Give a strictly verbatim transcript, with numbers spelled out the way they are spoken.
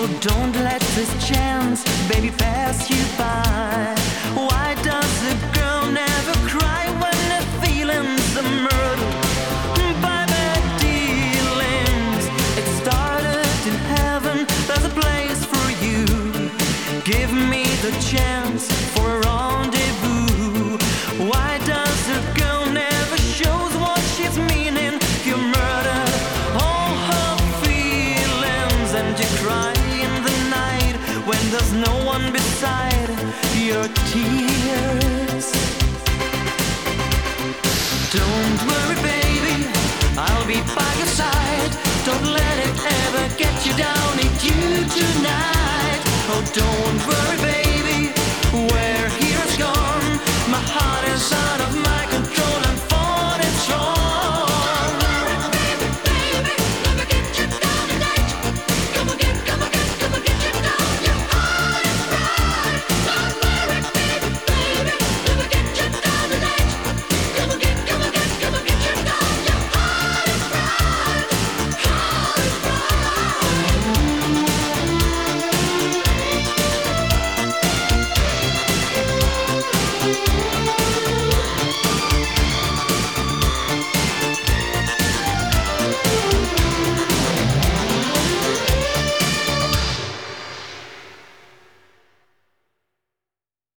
Oh, don't let this chance, baby, pass you by. Why does a girl never cry when her feelings are murdered by bad dealings? It started in heaven, there's a place for you. Give me the chance for a rendezvous. Why does a girl never shows what she's meaning? You murdered all her feelings and you cry in the night when there's no one beside your tears. Don't worry, baby, I'll be by your side. Don't let it ever get you down, need you tonight. Oh, don't worry.